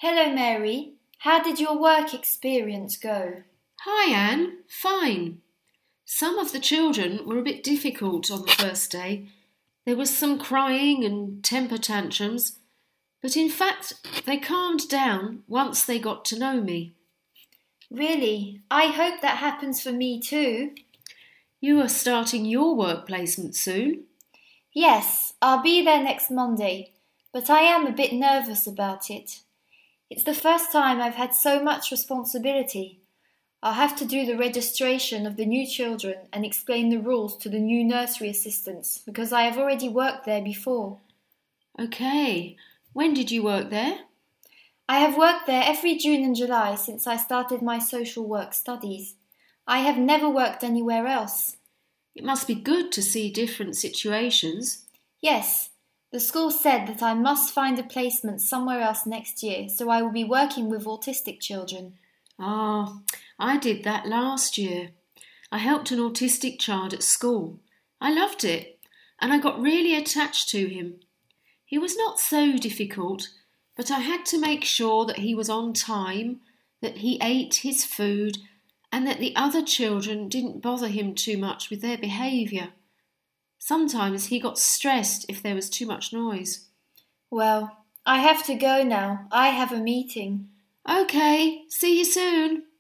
Hello, Mary. How did your work experience go? Hi, Anne. Fine. Some of the children were a bit difficult on the first day. There was some crying and temper tantrums, but in fact they calmed down once they got to know me. Really? I hope that happens for me too. You are starting your work placement soon? Yes, I'll be there next Monday, but I am a bit nervous about it. It's the first time I've had so much responsibility. I'll have to do the registration of the new children and explain the rules to the new nursery assistants because I have already worked there before. OK. When did you work there? I have worked there every June and July since I started my social work studies. I have never worked anywhere else. It must be good to see different situations. Yes, the school said that I must find a placement somewhere else next year, so I will be working with autistic children. Ah, I did that last year. I helped an autistic child at school. I loved it, and I got really attached to him. He was not so difficult, but I had to make sure that he was on time, that he ate his food, and that the other children didn't bother him too much with their behaviour. Sometimes he got stressed if there was too much noise. Well, I have to go now. I have a meeting. OK, see you soon.